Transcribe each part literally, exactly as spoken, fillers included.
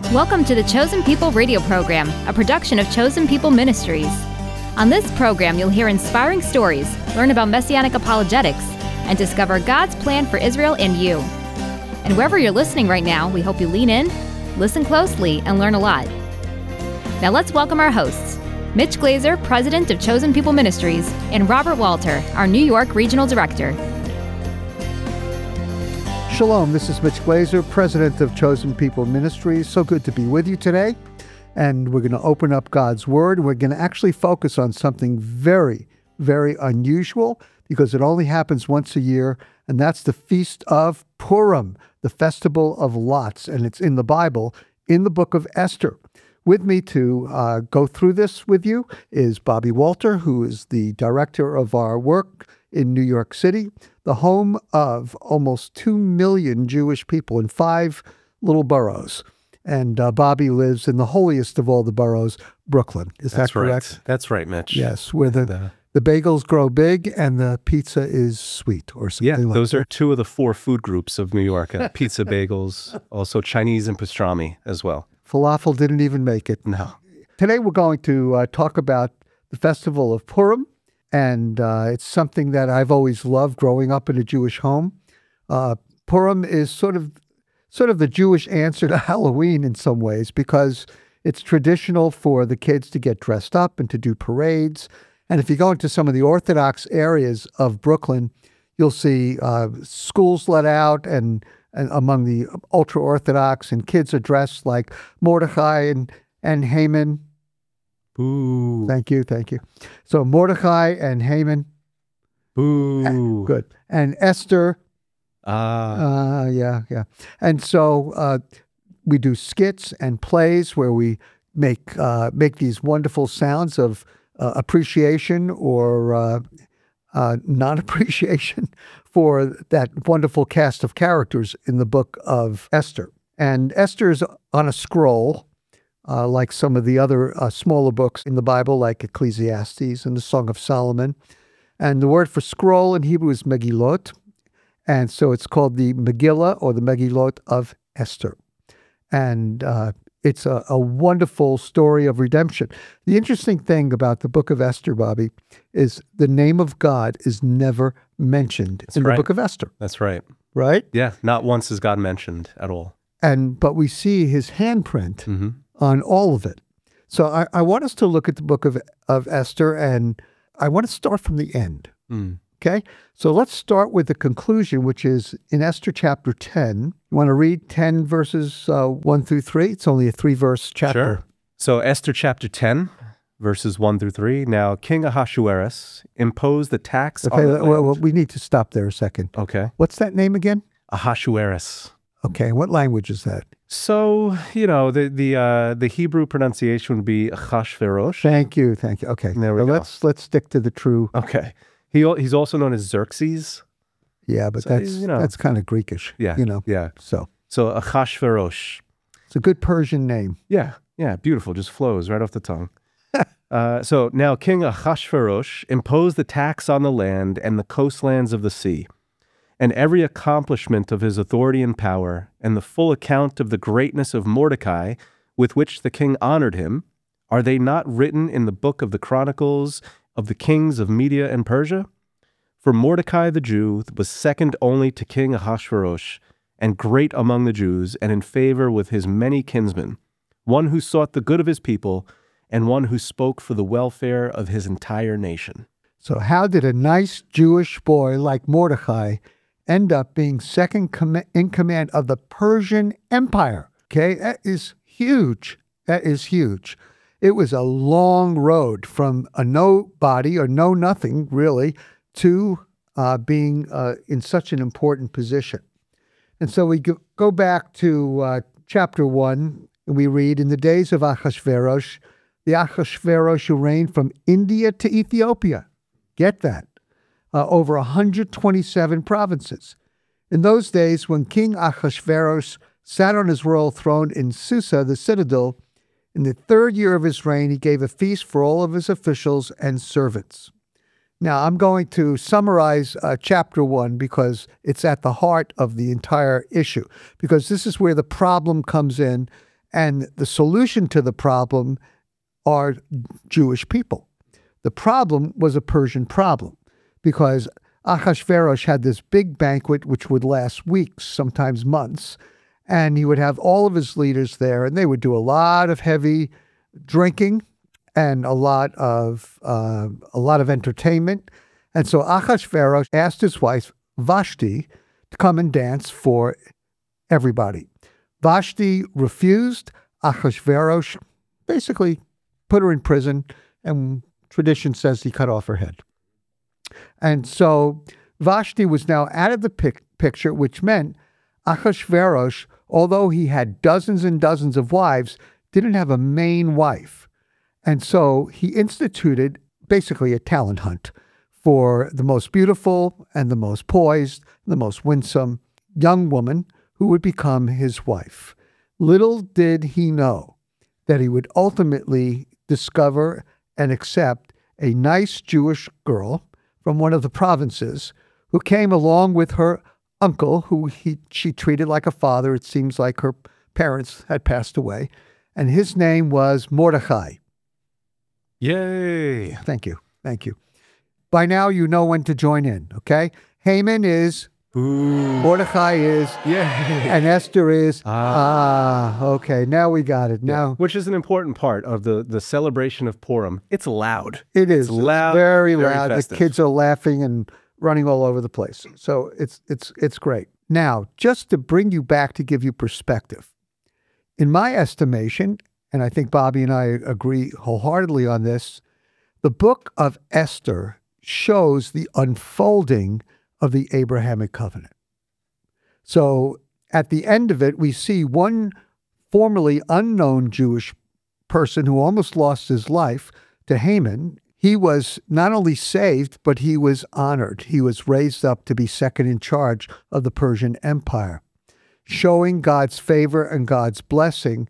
Welcome to the Chosen People radio program, a production of Chosen People Ministries. On this program, you'll hear inspiring stories, learn about messianic apologetics, and discover God's plan for Israel and you. And wherever you're listening right now, we hope you lean in, listen closely, and learn a lot. Now let's welcome our hosts, Mitch Glazer, President of Chosen People Ministries, and Robert Walter, our New York Regional Director. Shalom, this is Mitch Glazer, President of Chosen People Ministries. So good to be with you today. And we're going to open up God's Word. We're going to actually focus on something very, very unusual because it only happens once a year, and that's the Feast of Purim, the Festival of Lots. And it's in the Bible, in the book of Esther. With me to uh, go through this with you is Bobby Walter, who is the director of our work in New York City, the home of almost two million Jewish people in five little boroughs. And uh, Bobby lives in the holiest of all the boroughs, Brooklyn. Is That's that correct? Right. That's right, Mitch. Yes, where the, the, the bagels grow big and the pizza is sweet or something yeah, like those that. are two of the four food groups of New York, uh, pizza, bagels, also Chinese and pastrami as well. Falafel didn't even make it. No. Today we're going to uh, talk about the Festival of Purim. And uh, it's something that I've always loved growing up in a Jewish home. Uh, Purim is sort of sort of the Jewish answer to Halloween in some ways because it's traditional for the kids to get dressed up and to do parades. And if you go into some of the Orthodox areas of Brooklyn, you'll see uh, schools let out and, and among the ultra-Orthodox, and kids are dressed like Mordecai and, and Haman. Boo. Thank you, thank you. So Mordecai and Haman. Boo. Good. And Esther. Ah. Uh, yeah, yeah. And so uh, we do skits and plays where we make uh, make these wonderful sounds of uh, appreciation or uh, uh, non-appreciation for that wonderful cast of characters in the book of Esther. And Esther is on a scroll, Uh, like some of the other uh, smaller books in the Bible, like Ecclesiastes and the Song of Solomon. And the word for scroll in Hebrew is Megillot. And so it's called the Megillah or the Megillot of Esther. And uh, it's a, a wonderful story of redemption. The interesting thing about the book of Esther, Bobby, is the name of God is never mentioned That's in right. the book of Esther. That's right. Right? Yeah, not once is God mentioned at all. And but we see his handprint Mm-hmm. on all of it. So I, I want us to look at the book of, of Esther, and I want to start from the end, Mm. okay? So let's start with the conclusion, which is in Esther chapter ten. You want to read ten verses uh, one through three? It's only a three-verse chapter. Sure. So Esther chapter ten, verses one through three. Now King Ahasuerus imposed the tax Okay, on the well, well, land. we need to stop there a second. Okay. What's that name again? Ahasuerus. Okay, what language is that? So, you know, the the uh, the Hebrew pronunciation would be Achashverosh. Thank you, thank you. Okay, There we so go. let's let's stick to the true. Okay. He al- he's also known as Xerxes. Yeah, but So, that's you know. that's kind of Greekish. Yeah. you know. Yeah. So So Achashverosh. it's a good Persian name. Yeah. Yeah. Beautiful. Just flows right off the tongue. uh, so now King Ahasuerus imposed the tax on the land and the coastlands of the sea, and every accomplishment of his authority and power, and the full account of the greatness of Mordecai, with which the king honored him, are they not written in the book of the Chronicles of the kings of Media and Persia? For Mordecai the Jew was second only to King Ahasuerus, and great among the Jews, and in favor with his many kinsmen, one who sought the good of his people, and one who spoke for the welfare of his entire nation. So how did a nice Jewish boy like Mordecai end up being second com- in command of the Persian Empire? Okay, that is huge. That is huge. It was a long road from a nobody or know nothing, really, to uh, being uh, in such an important position. And so we go, go back to uh, chapter one, and we read, in the days of Ahasuerus, the Ahasuerus who reigned from India to Ethiopia. Get that. Uh, over one hundred twenty-seven provinces. In those days, when King Ahasuerus sat on his royal throne in Susa, the citadel, in the third year of his reign, he gave a feast for all of his officials and servants. Now, I'm going to summarize uh, chapter one because it's at the heart of the entire issue, because this is where the problem comes in, And the solution to the problem are Jewish people. The problem was a Persian problem because Ahasuerus had this big banquet which would last weeks, sometimes months, and he would have all of his leaders there, and they would do a lot of heavy drinking and a lot of uh, a lot of entertainment. And so Ahasuerus asked his wife Vashti to come and dance for everybody. Vashti refused. Ahasuerus basically put her in prison, and tradition says he cut off her head. And so Vashti was now out of the pic- picture, which meant Ahasuerus, although he had dozens and dozens of wives, didn't have a main wife. And so he instituted basically a talent hunt for the most beautiful and the most poised, the most winsome young woman who would become his wife. Little did he know that he would ultimately discover and accept a nice Jewish girl from one of the provinces who came along with her uncle, who he she treated like a father. It seems like her parents had passed away. And his name was Mordecai. Yay. Thank you. Thank you. By now, you know when to join in, okay? Haman is, Ooh. Mordecai is, Yay. and Esther is, Ah. ah, okay, now we got it. Now, Which is an important part of the, the celebration of Purim. It's loud. it is. It's loud, very, very loud. festive. The kids are laughing and running all over the place. So it's it's it's great. Now, just to bring you back to give you perspective, in my estimation, and I think Bobby and I agree wholeheartedly on this, the book of Esther shows the unfolding of the Abrahamic covenant. So at the end of it, we see one formerly unknown Jewish person who almost lost his life to Haman. He was not only saved, but he was honored. He was raised up to be second in charge of the Persian Empire, showing God's favor and God's blessing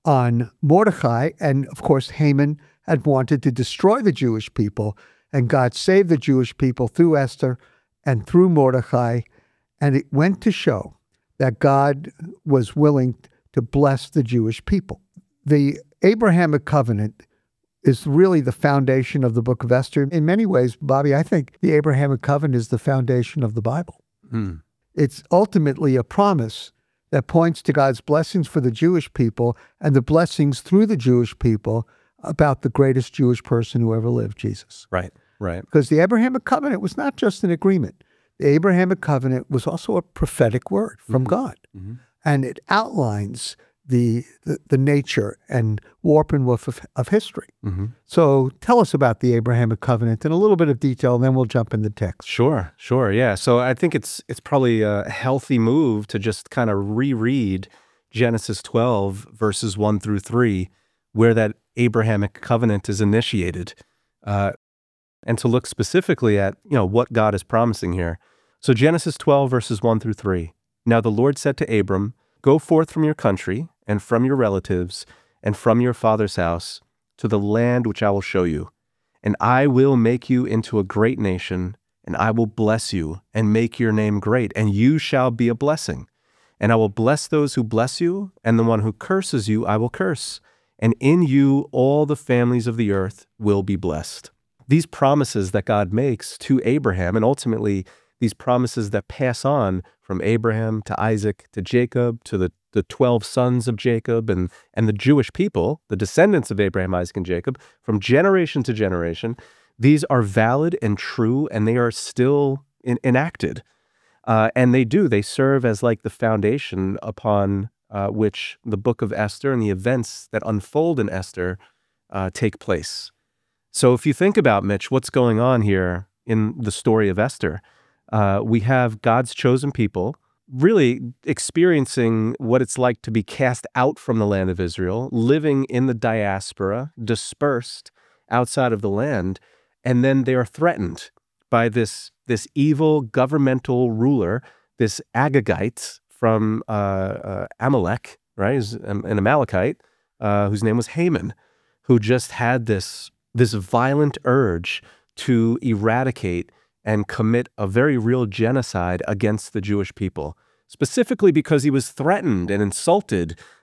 on Mordecai. And of course, Haman had wanted to destroy the Jewish people, and God saved the Jewish people through Esther and through Mordecai. And it went to show that God was willing to bless the Jewish people. The Abrahamic covenant is really the foundation of the book of Esther. In many ways, Bobby, I think the Abrahamic covenant is the foundation of the Bible. Mm. It's ultimately a promise that points to God's blessings for the Jewish people and the blessings through the Jewish people about the greatest Jewish person who ever lived, Jesus. Right, right. Because the Abrahamic covenant was not just an agreement. The Abrahamic covenant was also a prophetic word from Mhm. God. Mm-hmm. And it outlines the, the the nature and warp and woof of, of history. Mm-hmm. So tell us about the Abrahamic covenant in a little bit of detail, and then we'll jump into text. Sure, sure, yeah. So I think it's it's probably a healthy move to just kind of reread Genesis twelve, verses one through three, where that Abrahamic covenant is initiated, uh, and to look specifically at, you know, what God is promising here. So Genesis twelve, verses one through three. Now the Lord said to Abram, "Go forth from your country and from your relatives and from your father's house to the land which I will show you. And I will make you into a great nation, and I will bless you and make your name great, and you shall be a blessing. And I will bless those who bless you, and the one who curses you I will curse. And in you all the families of the earth will be blessed." These promises that God makes to Abraham, and ultimately these promises that pass on from Abraham to Isaac to Jacob to the, the twelve sons of Jacob and, and the Jewish people, the descendants of Abraham, Isaac, and Jacob, from generation to generation, these are valid and true, and they are still in, enacted. Uh, and they do, they serve as like the foundation upon uh, which the book of Esther and the events that unfold in Esther uh, take place. So if you think about, Mitch, what's going on here in the story of Esther, uh, we have God's chosen people really experiencing what it's like to be cast out from the land of Israel, living in the diaspora, dispersed outside of the land, and then they are threatened by this, this evil governmental ruler, this Agagite from uh, uh, Amalek, right? He's an Amalekite, uh, whose name was Haman, who just had this, this violent urge to eradicate and commit a very real genocide against the Jewish people, specifically because he was threatened and insulted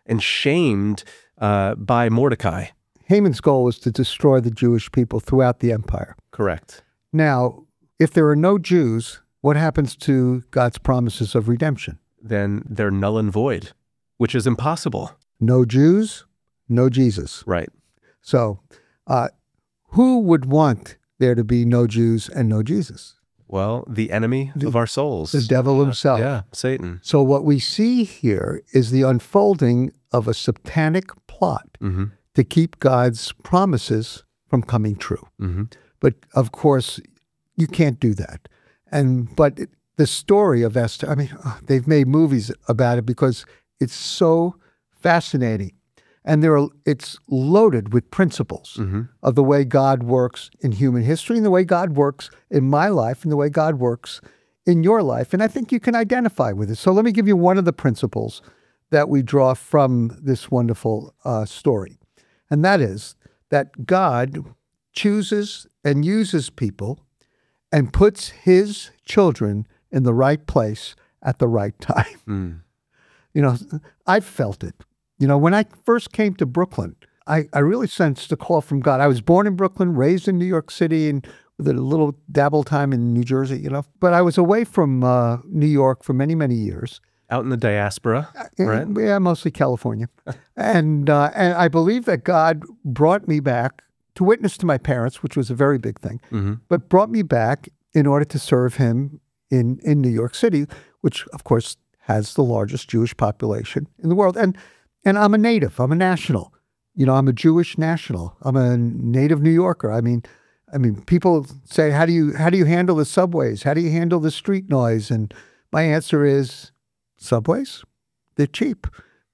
and shamed uh, by Mordecai. Haman's goal was to destroy the Jewish people throughout the empire. Correct. Now, if there are no Jews, what happens to God's promises of redemption? Then they're null and void, which is impossible. No Jews, no Jesus. Right. So, uh, who would want there to be no Jews and no Jesus? Well, the enemy The- of our souls. The devil himself. Yeah, Satan. So what we see here is the unfolding of a satanic plot Mm-hmm. to keep God's promises from coming true. Mm-hmm. But of course, you can't do that. And but it- the story of Esther, I mean, uh, they've made movies about it because it's so fascinating. And there are, it's loaded with principles Mm-hmm. of the way God works in human history and the way God works in my life and the way God works in your life. And I think you can identify with it. So let me give you one of the principles that we draw from this wonderful uh, story. And that is that God chooses and uses people and puts his children in the right place at the right time. Mm. You know, I've felt it. You know, when I first came to Brooklyn, I, I really sensed a call from God. I was born in Brooklyn, raised in New York City, and with a little dabble time in New Jersey, you know. But I was away from uh, New York for many, many years. Out in the diaspora, right? Yeah, mostly California. and uh, and I believe that God brought me back to witness to my parents, which was a very big thing, Mm-hmm. but brought me back in order to serve him in, in New York City, which, of course, has the largest Jewish population in the world. And and I'm a native. I'm a national. You know, I'm a Jewish national. I'm a native New Yorker. I mean, I mean, people say, how do you how do you handle the subways? How do you handle the street noise? And my answer is, subways, they're cheap.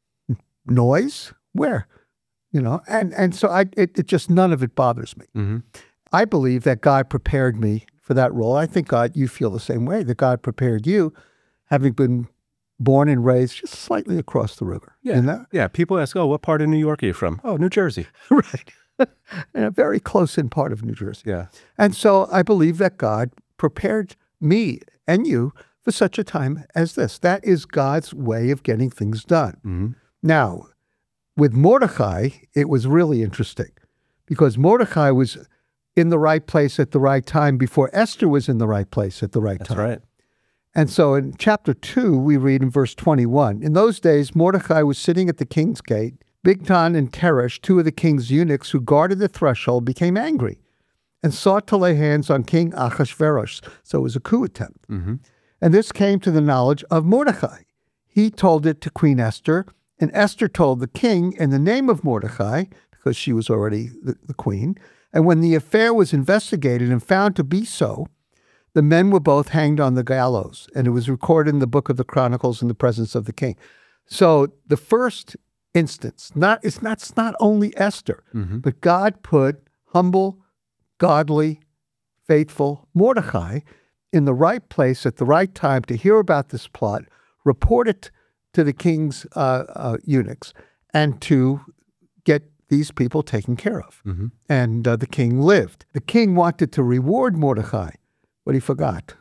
Noise, where? You know, and and so I it, it just none of it bothers me. Mm-hmm. I believe that God prepared me for that role. I think God, you feel the same way, that God prepared you, having been born and raised just slightly across the river. Yeah. You know? Yeah, people ask, oh, what part of New York are you from? Oh, New Jersey. Right. And a very close in part of New Jersey. Yeah. And so I believe that God prepared me and you for such a time as this. That is God's way of getting things done. Mm-hmm. Now, with Mordecai, it was really interesting because Mordecai was in the right place at the right time before Esther was in the right place at the right That's time. right. And so in chapter two, we read in verse twenty-one, in those days, Mordecai was sitting at the king's gate. Bigtan and Teresh, two of the king's eunuchs who guarded the threshold, became angry and sought to lay hands on King Ahasuerus. So it was a coup attempt. Mm-hmm. And this came to the knowledge of Mordecai. He told it to Queen Esther, and Esther told the king in the name of Mordecai, because she was already the, the queen. And when the affair was investigated and found to be so, the men were both hanged on the gallows, and it was recorded in the book of the Chronicles in the presence of the king. So the first instance, not it's not, it's not only Esther, Mm-hmm. but God put humble, godly, faithful Mordecai in the right place at the right time to hear about this plot, report it to the king's uh, uh, eunuchs, and to get these people taken care of. Mm-hmm. And uh, the king lived. The king wanted to reward Mordecai, but he forgot.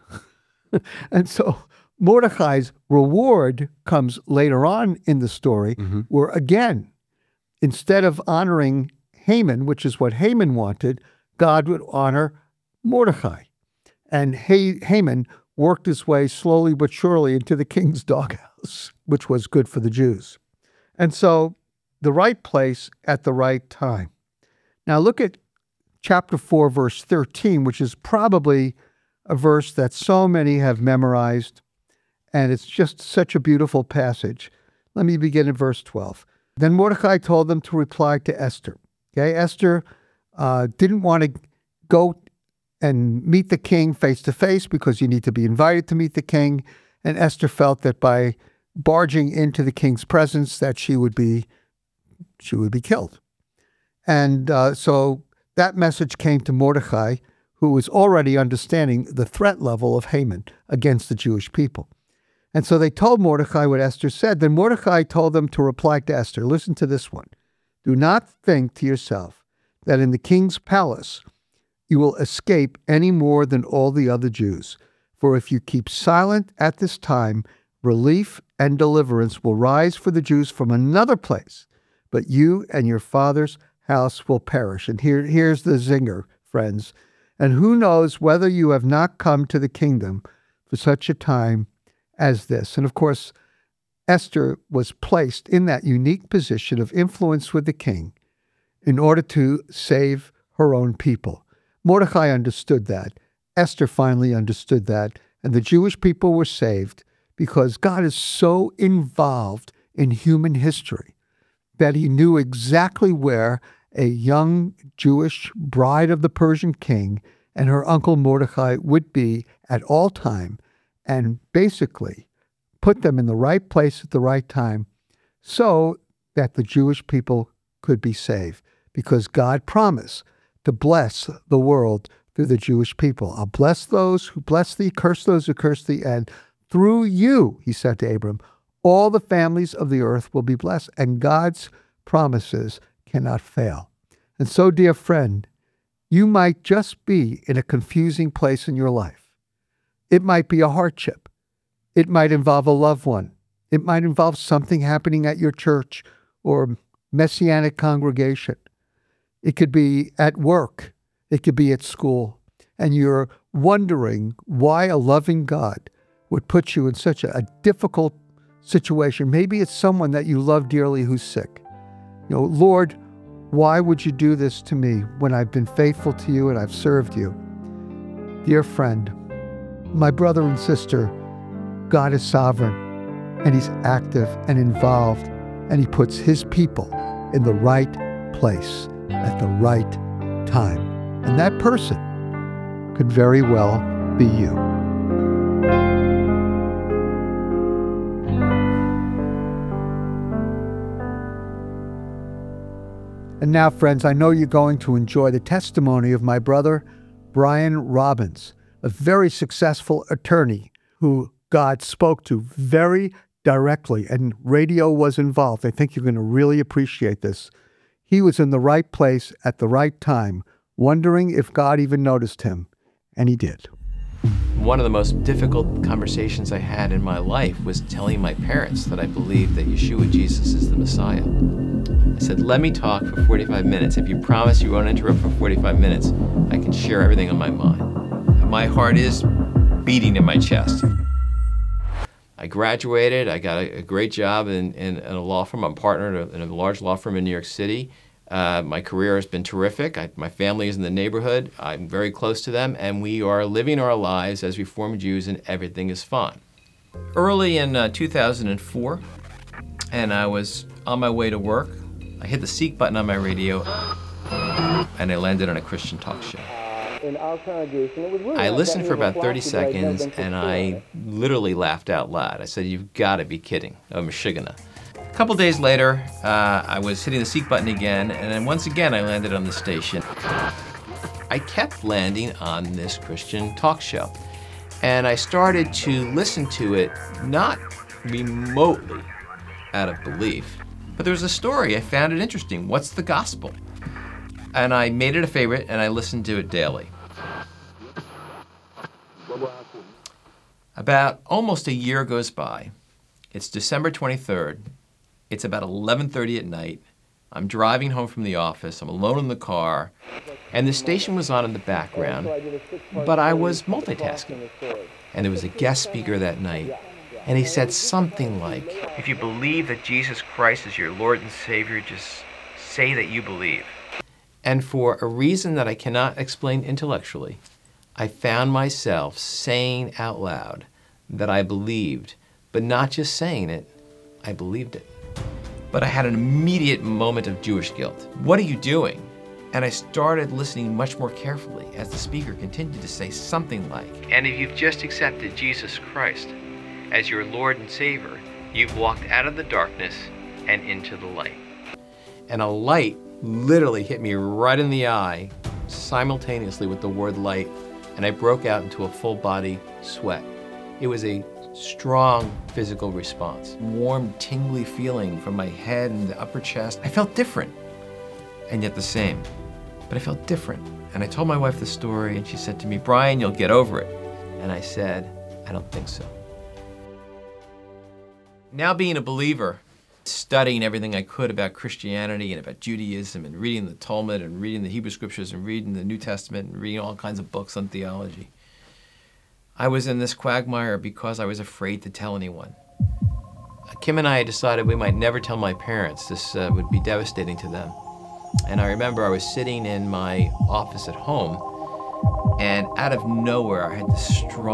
And so Mordecai's reward comes later on in the story, Mm-hmm. where again, instead of honoring Haman, which is what Haman wanted, God would honor Mordecai. And Ha- Haman worked his way slowly but surely into the king's doghouse, which was good for the Jews. And so the right place at the right time. Now look at chapter four, verse thirteen, which is probably a verse that so many have memorized, and it's just such a beautiful passage. Let me begin at verse twelve. Then Mordecai told them to reply to Esther. Okay, Esther uh, didn't want to go and meet the king face to face because you need to be invited to meet the king, and Esther felt that by barging into the king's presence that she would be she would be killed. And uh, so that message came to Mordecai, who was already understanding the threat level of Haman against the Jewish people. And so they told Mordecai what Esther said. Then Mordecai told them to reply to Esther. Listen to this one. Do not think to yourself that in the king's palace you will escape any more than all the other Jews. For if you keep silent at this time, relief and deliverance will rise for the Jews from another place, but you and your father's house will perish. And here, here's the zinger, friends. And who knows whether you have not come to the kingdom for such a time as this. And of course, Esther was placed in that unique position of influence with the king in order to save her own people. Mordecai understood that. Esther finally understood that. And the Jewish people were saved because God is so involved in human history that he knew exactly where a young Jewish bride of the Persian king and her uncle Mordecai would be at all time, and basically put them in the right place at the right time so that the Jewish people could be saved, because God promised to bless the world through the Jewish people. I'll bless those who bless thee, curse those who curse thee, and through you, he said to Abram, all the families of the earth will be blessed, and God's promises cannot fail. And so, dear friend, you might just be in a confusing place in your life. It might be a hardship. It might involve a loved one. It might involve something happening at your church or messianic congregation. It could be at work. It could be at school. And you're wondering why a loving God would put you in such a, a difficult situation. Maybe it's someone that you love dearly who's sick. You know, Lord, why would you do this to me when I've been faithful to you and I've served you? Dear friend, my brother and sister, God is sovereign, and he's active and involved, and he puts his people in the right place at the right time. And that person could very well be you. And now, friends, I know you're going to enjoy the testimony of my brother, Brian Robbins, a very successful attorney who God spoke to very directly, and radio was involved. I think you're going to really appreciate this. He was in the right place at the right time, wondering if God even noticed him, and he did. One of the most difficult conversations I had in my life was telling my parents that I believed that Yeshua, Jesus, is the Messiah. I said, let me talk for forty-five minutes. If you promise you won't interrupt for forty-five minutes, I can share everything on my mind. My heart is beating in my chest. I graduated. I got a, a great job in, in, in a law firm. I'm partnered in a, in a large law firm in New York City. Uh, my career has been terrific. I, my family is in the neighborhood. I'm very close to them, and we are living our lives as Reformed Jews, and everything is fine. Early in uh, two thousand four, and I was on my way to work, I hit the seek button on my radio, and I landed on a Christian talk show. In our congregation, it was really I listened for about thirty seconds, and I literally laughed out loud. I said, you've got to be kidding. Oh, Michigana. A couple days later, uh, I was hitting the seek button again, and then once again I landed on the station. I kept landing on this Christian talk show, and I started to listen to it, not remotely out of belief, but there was a story. I found it interesting. What's the gospel? And I made it a favorite, and I listened to it daily. About almost a year goes by. It's December twenty-third. It's about eleven thirty at night. I'm driving home from the office. I'm alone in the car, and the station was on in the background, but I was multitasking. And there was a guest speaker that night, and he said something like, if you believe that Jesus Christ is your Lord and Savior, just say that you believe. And for a reason that I cannot explain intellectually, I found myself saying out loud that I believed, but not just saying it, I believed it. But I had an immediate moment of Jewish guilt. What are you doing? And I started listening much more carefully as the speaker continued to say something like, and if you've just accepted Jesus Christ as your Lord and Savior, you've walked out of the darkness and into the light. And a light literally hit me right in the eye simultaneously with the word light, and I broke out into a full body sweat. It was a strong physical response. Warm, tingly feeling from my head and the upper chest. I felt different, and yet the same. But I felt different. And I told my wife the story, and she said to me, Brian, you'll get over it. And I said, I don't think so. Now being a believer, studying everything I could about Christianity and about Judaism and reading the Talmud and reading the Hebrew Scriptures and reading the New Testament and reading all kinds of books on theology, I was in this quagmire because I was afraid to tell anyone. Kim and I decided we might never tell my parents. This uh, would be devastating to them. And I remember I was sitting in my office at home, and out of nowhere I had this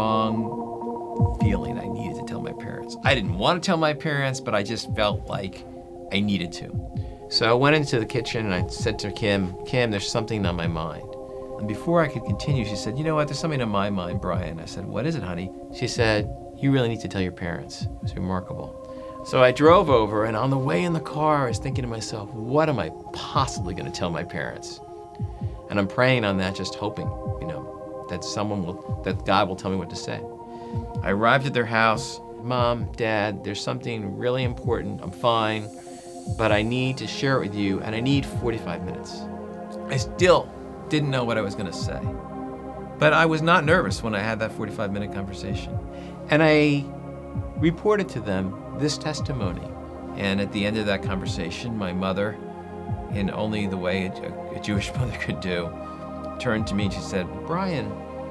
strong feeling I needed to tell my parents. I didn't want to tell my parents, but I just felt like I needed to. So I went into the kitchen and I said to Kim, Kim, there's something on my mind. And before I could continue, she said, you know what, there's something on my mind, Brian. I said, what is it, honey? She said, you really need to tell your parents. It was remarkable. So I drove over, and on the way in the car, I was thinking to myself, what am I possibly going to tell my parents? And I'm praying on that, just hoping, you know, that someone will, that God will tell me what to say. I arrived at their house. Mom, Dad, there's something really important. I'm fine, but I need to share it with you, and I need forty-five minutes. I still didn't know what I was going to say, but I was not nervous when I had that forty-five minute conversation. And I reported to them this testimony. And at the end of that conversation, my mother, in only the way a, a Jewish mother could do, turned to me and she said, Brian,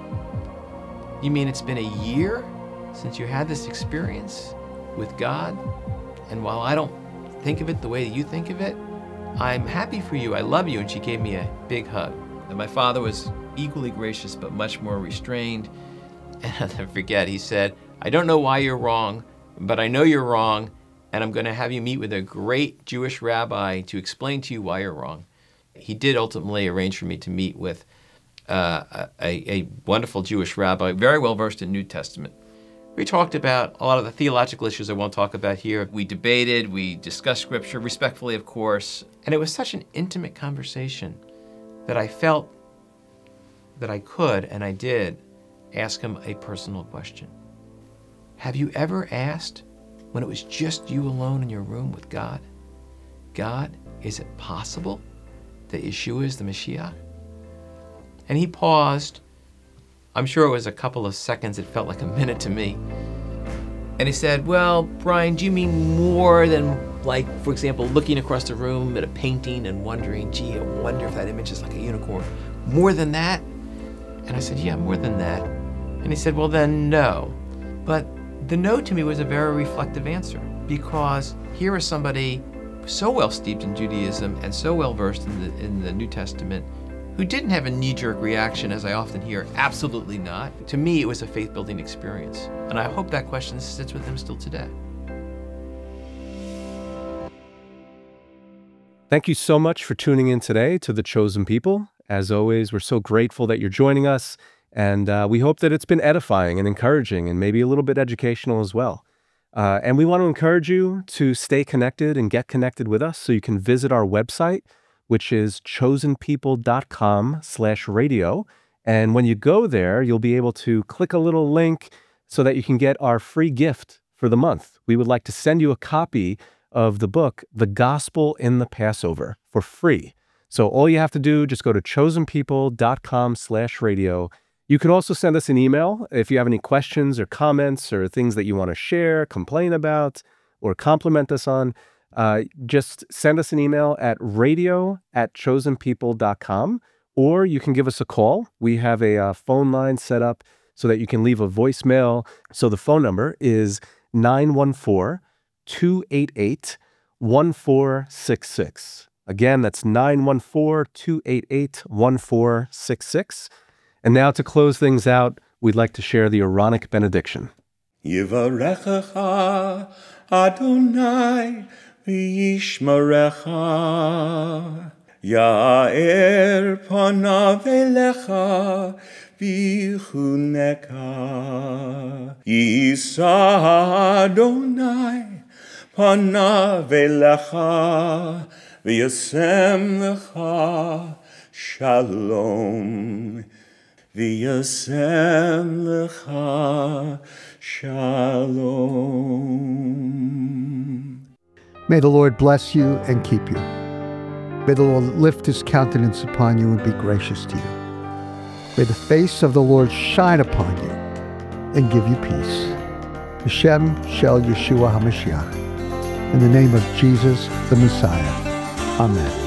you mean it's been a year since you had this experience with God? And while I don't think of it the way that you think of it, I'm happy for you, I love you. And she gave me a big hug. And my father was equally gracious, but much more restrained. And I'll never forget, he said, I don't know why you're wrong, but I know you're wrong, and I'm going to have you meet with a great Jewish rabbi to explain to you why you're wrong. He did ultimately arrange for me to meet with uh, a, a wonderful Jewish rabbi, very well versed in New Testament. We talked about a lot of the theological issues I won't talk about here. We debated, we discussed Scripture, respectfully, of course, and it was such an intimate conversation that I felt that I could, and I did, ask him a personal question. Have you ever asked, when it was just you alone in your room with God, God, is it possible that Yeshua is the Mashiach? And he paused. I'm sure it was a couple of seconds. It felt like a minute to me. And he said, well, Brian, do you mean more than, like, for example, looking across the room at a painting and wondering, gee, I wonder if that image is like a unicorn? More than that? And I said, yeah, more than that. And he said, well, then no. But the no to me was a very reflective answer, because here is somebody so well steeped in Judaism and so well versed in the, in the New Testament who didn't have a knee-jerk reaction, as I often hear, absolutely not. To me, it was a faith-building experience. And I hope that question sits with him still today. Thank you so much for tuning in today to The Chosen People. As always, we're so grateful that you're joining us. And uh, we hope that it's been edifying and encouraging and maybe a little bit educational as well. Uh, and we want to encourage you to stay connected and get connected with us. So you can visit our website, which is chosenpeople.com slash radio. And when you go there, you'll be able to click a little link so that you can get our free gift for the month. We would like to send you a copy of the book, The Gospel in the Passover, for free. So all you have to do, just go to chosenpeople.com slash radio. You could also send us an email if you have any questions or comments or things that you want to share, complain about, or compliment us on. Uh, just send us an email at radio at chosenpeople dot com, or you can give us a call. We have a uh, phone line set up so that you can leave a voicemail. So the phone number is nine one four, two eight eight, one four six six. Again, that's nine one four, two eight eight, one four six six. And now to close things out, we'd like to share the Aaronic benediction. Yivarechecha Adonai v'yishmerecha Ya'er panav elecha v'chuneka Yisa Adonai panav elecha v'yasem lecha shalom. V'yasem lecha shalom. May the Lord bless you and keep you. May the Lord lift his countenance upon you and be gracious to you. May the face of the Lord shine upon you and give you peace. Hashem Shel Yeshua HaMashiach. In the name of Jesus, the Messiah. Amen.